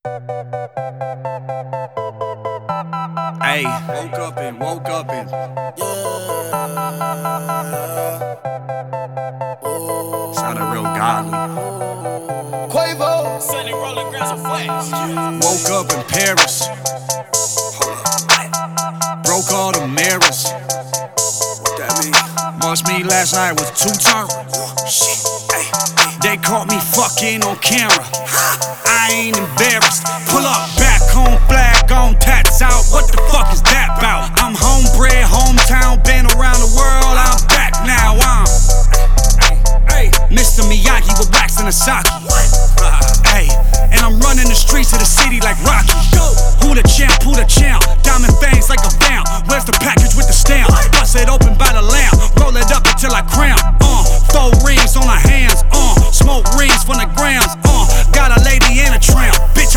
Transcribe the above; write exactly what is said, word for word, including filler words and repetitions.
Hey, woke up and woke up and yeah, sounded real godly. Quavo, Sunny rolling grams of flash. Woke up in Paris, broke all the mirrors. What that mean? Must me last night was two turns. They caught me fucking on camera. I ain't embarrassed.